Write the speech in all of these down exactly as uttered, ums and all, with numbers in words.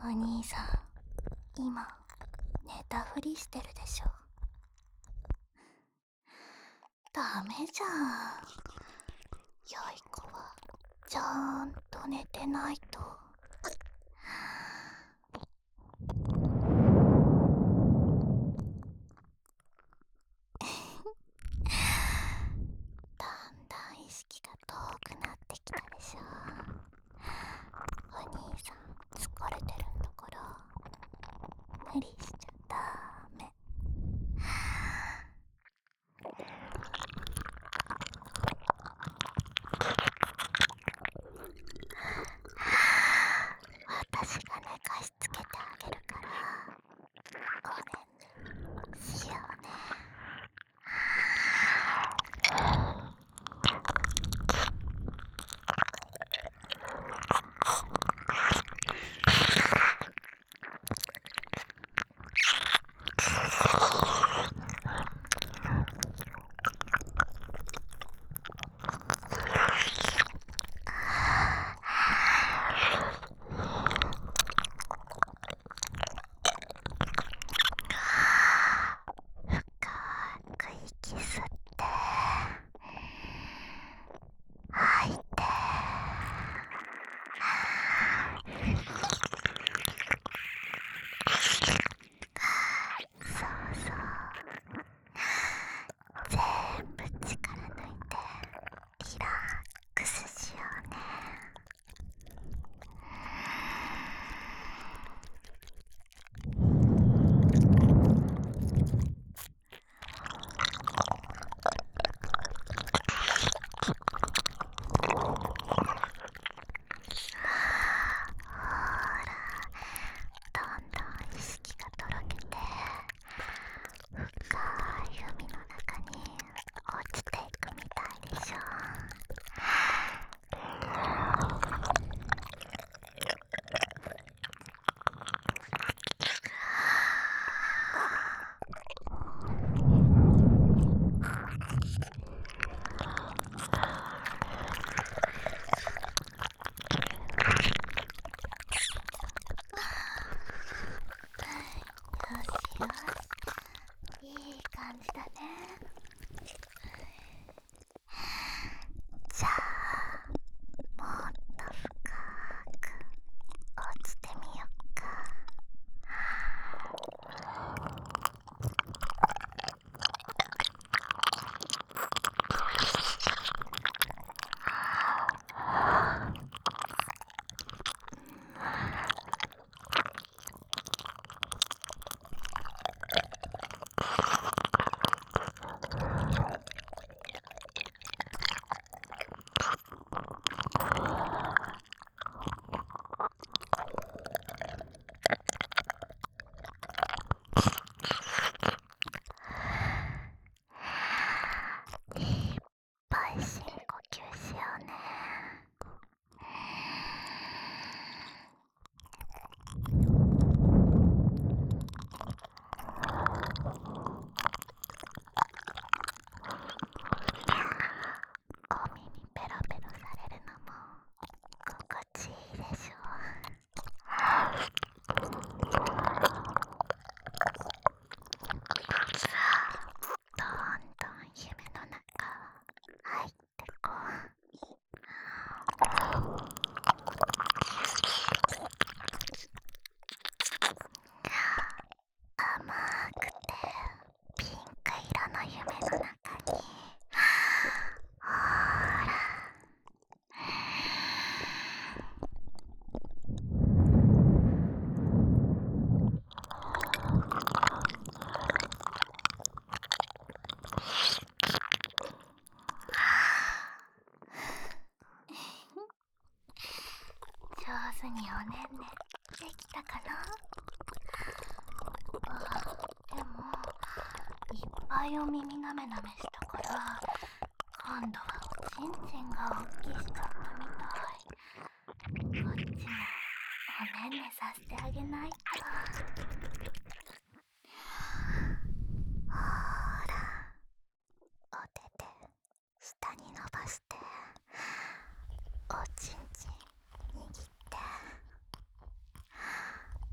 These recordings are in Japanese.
兄さん、今寝たふりしてるでしょ。ダメじゃん。良い子はちゃんと寝てないと。だんだん意識が遠くなってきたでしょ。お兄さん疲れてるんだから無理しちゃダメ。私が寝かしつけてあげるからおねんねしようね。深く息吸って吐いて、そうそう、全部力抜いてリラックスしようね。ほら、どんどん意識がとろけて深い海の中に落ちていくみたいでしょ。よしよし、いい感じだね。じゃあもっと深く落ちてみよっか。いっぱい深呼吸しようね。お耳ペロペロされるのも心地いいでしょ。どんどん夢の中入ってこう。甘くてピンク色の夢の中にほら上手におねんねできたかな。あ、でもいっぱいお耳なめなめしたから今度はおちんちんがおっきしちゃったみたい。こっちもおねんねさせてあげないと。ほら、お手で下に伸ばしておちんちん握って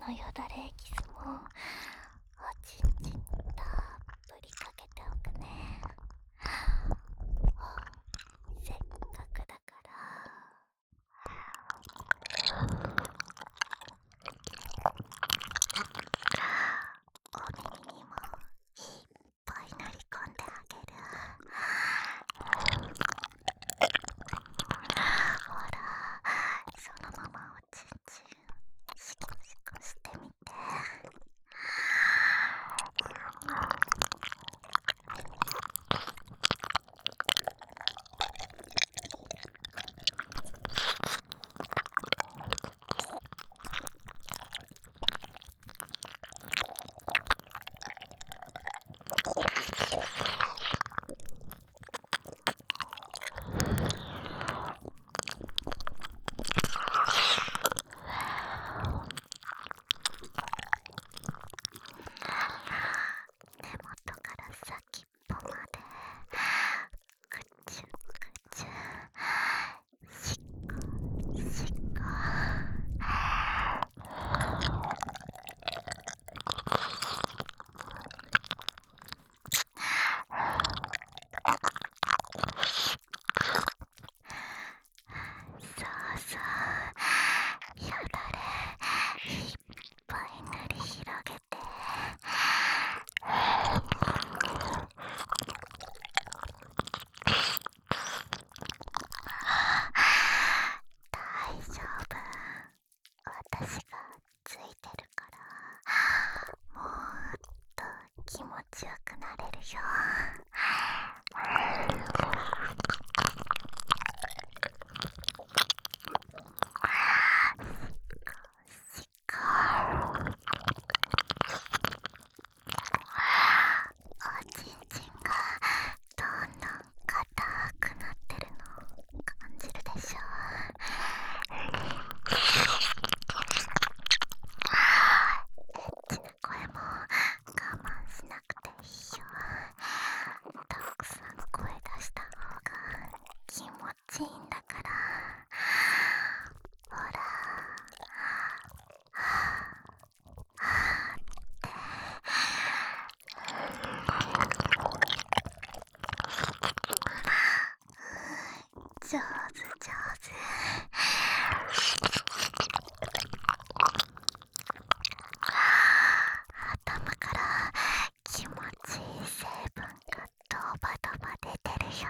のよだれエキスもおちんちんにたっぷりかけておくね。せっかくだからお耳にもいっぱい塗り込んであげる。ほら、そのままおちんちんシコシコしてみて。根元から先っぽまでくちゅくちゅしっこしっこ。そうそう、よだれいっぱい塗り広げて。大丈夫、私がついてるからもっと気持ちよくなれるよ。しっかおちんちんがどんどん硬くなってるの感じるでしょ。ちっちゃい声も我慢しなくていいよ。たくさん声出した方が気持ちいいんだから。ほら、上手上手。頭から気持ちいい成分がドバドバ出てるよ。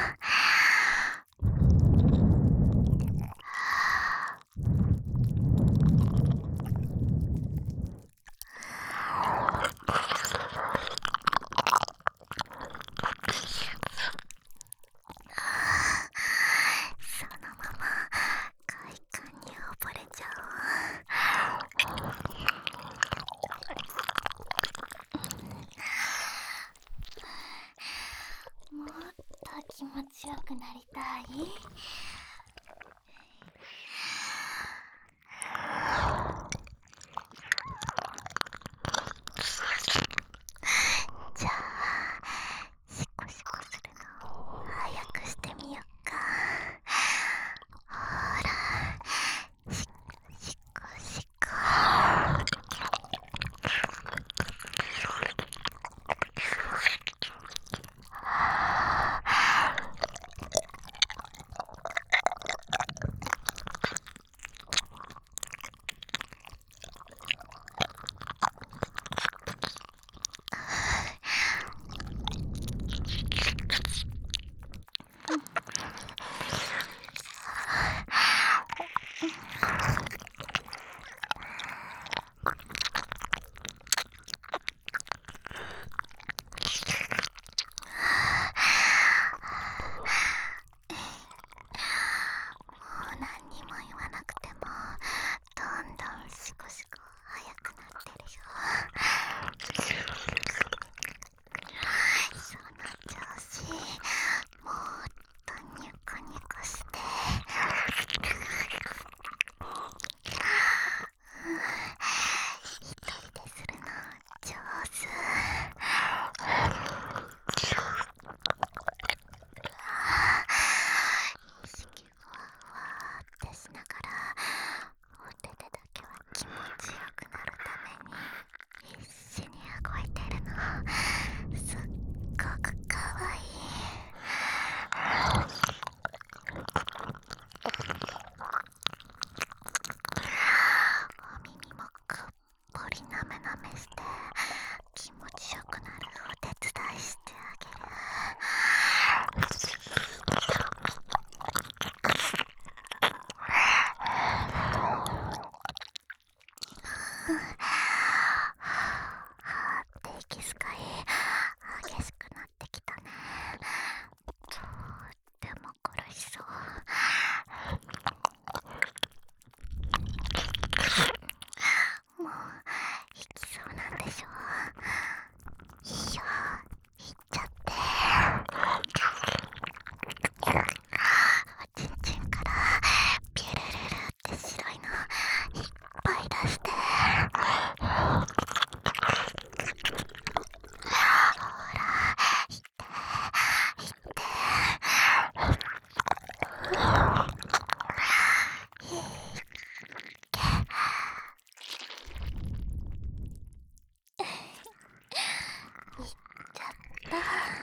そのまま快感に溺れちゃおう。もっと気持ちよくなりたい？じゃあシコシコするのを早くしてみよっか。ほら、シコシコシコ。 しそう。もう行きそうなんでしょ。いいよ、行っちゃって。おちんちんからピュルルルって白いのいっぱい出して。ほら、行って行って。いっちゃった。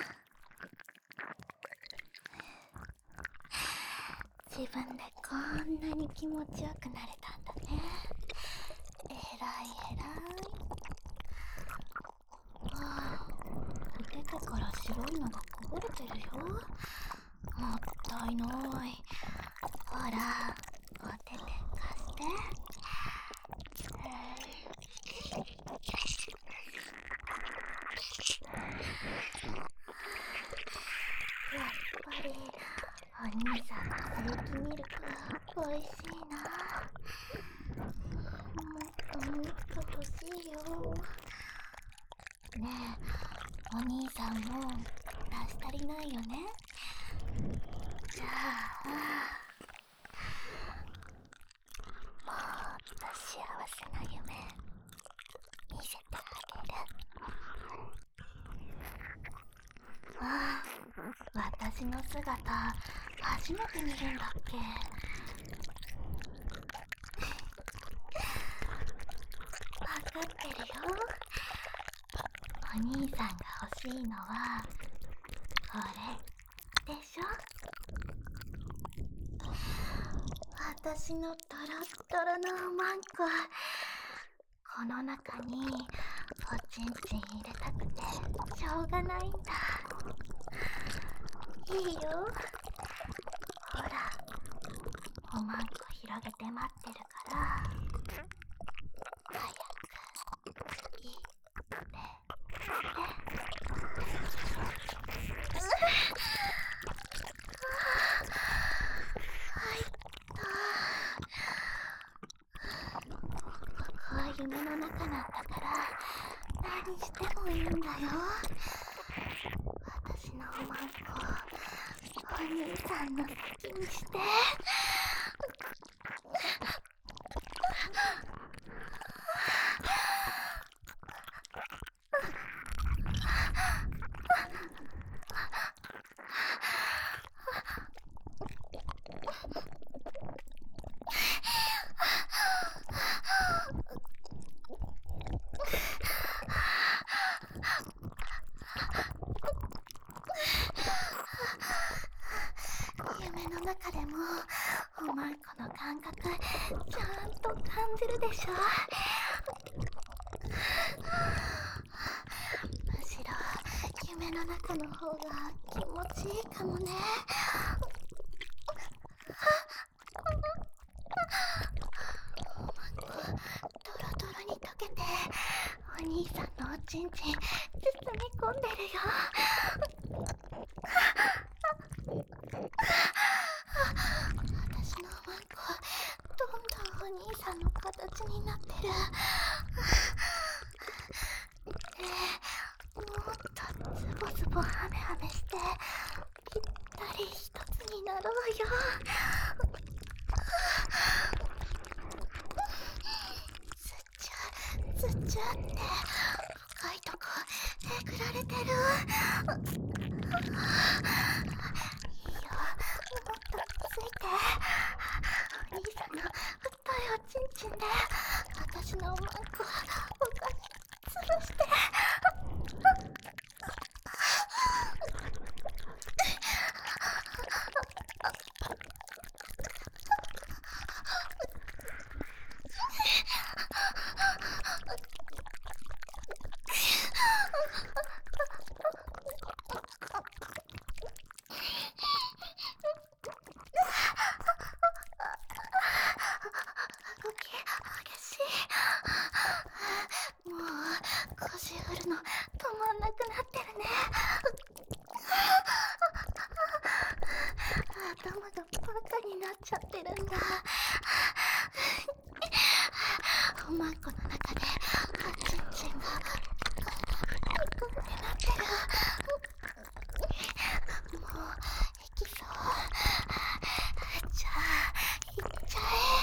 自分でこんなに気持ちよくなれたんだね。えらいえらい。ああ、お手手から白いのがこぼれてるよ。もったいない。ほら、お手手貸して。やっぱりお兄さんの有機ミルクおいしいな。もっともっと欲しいよ。ねえ、お兄さんも出し足りないよね。じゃあもっと幸せな夢見せてあげる。ああ、私の姿初めて見るんだっけ。わかってるよ。お兄さんが欲しいのはこれでしょ。私のトロットロのおまんこ、この中におちんちん入れたくてしょうがないんだ。いいよ、ほら、おまんこ広げて待ってるから早くいってね。入った。ここは夢の中なんだから何してもいいんだよ。私のおまんこお兄さんの好きにして。夢の中でもおまんこの感覚ちゃんと感じるでしょ。むしろ夢の中の方が気持ちいいかもね。おまんこドロドロに溶けてお兄さんのおちんちん包み込んでるよ。私のおまんこどんどんお兄さんの形になってる。ねえ、もっとズボズボハメハメしてぴったり一つになろうよ。ずっちゅずっちゅって深いとこえぐられてる。いいよ、もっとついて。お兄さんの太いおちんちんで私のおまんこおかし潰して。 カになっちゃってるんだ。おまんこの中でおちんちんがニコってなってる。もういきそう。じゃあいっちゃ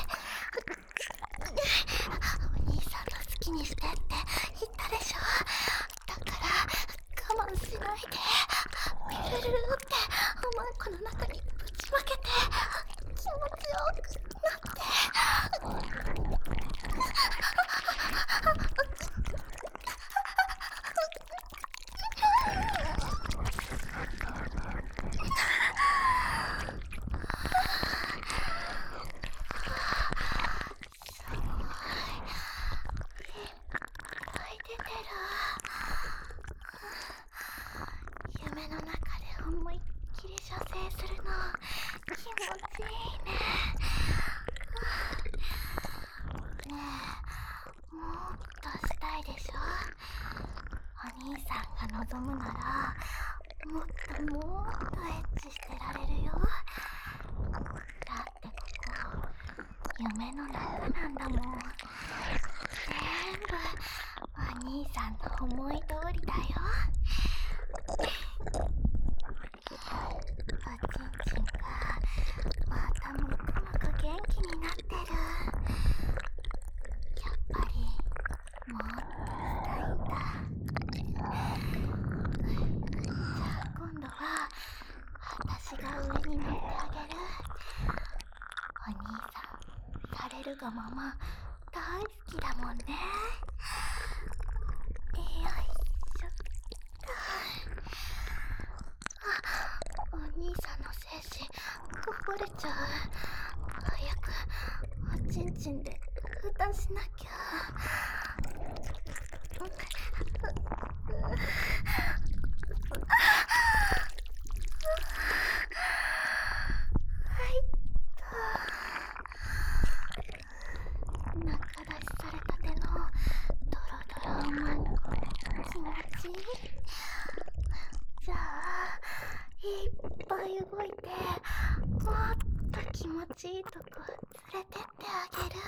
え。お兄さんの好きにしてって言ったでしょ。だから我慢しないでピルルルっておまんこの中にぶちまけて気持ちよくなって。夢の中で思いっきり射精するの気持ちいいね。ねえ、もっとしたいでしょ。お兄さんが望むならもっともっとエッチしてられるよ。だってここ夢の中なんだもん。全部お兄さんの思い通りだよ。おちんちんがまたむくむく元気になってる。やっぱりもっとしたいんだ。じゃあ今度は私が上に乗ってあげる。お兄さんされるがまま大好きだもんね。よいしょ。あ、お兄さんの精子こぼれちゃう。早くおちんちんで蓋しなきゃ。はいっと。中出しされたてのドロドロおまんこ気持ちいい。じゃあいっぱい動いてもっと気持ちいいとこ連れてってあげる。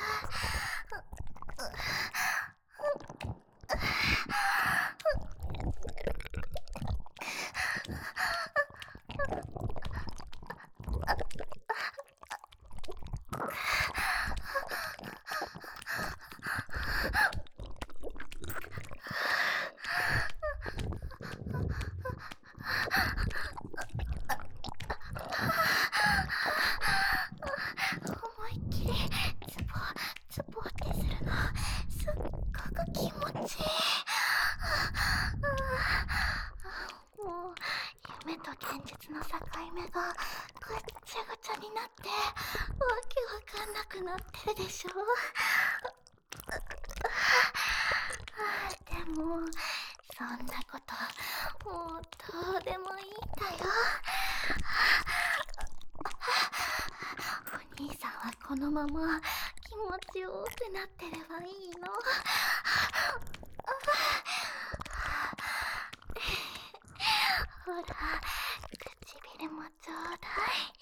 思いっきりツボツボってするのすっごく気持ちいい。もう夢と現実の境目がぐっちゃぐちゃになってわけわかんなくなってるでしょ。でもそんなこともうどうでもいいんだよ。お兄さんはこのまま気持ちよくなってればいいの。ほら唇もちょうだい。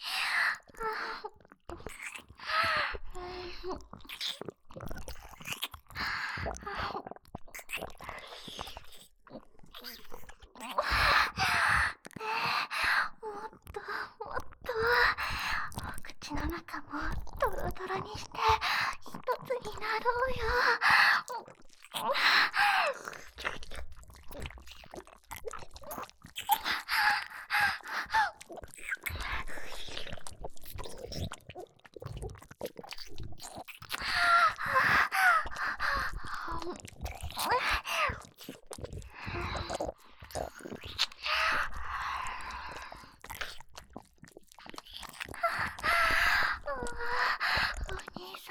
もっともっとお口の中もドロドロにして一つになろうよ。お兄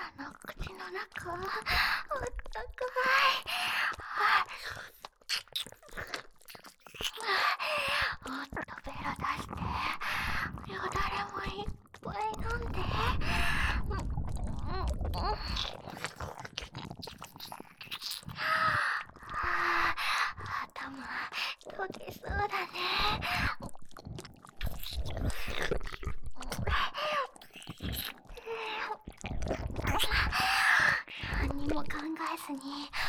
に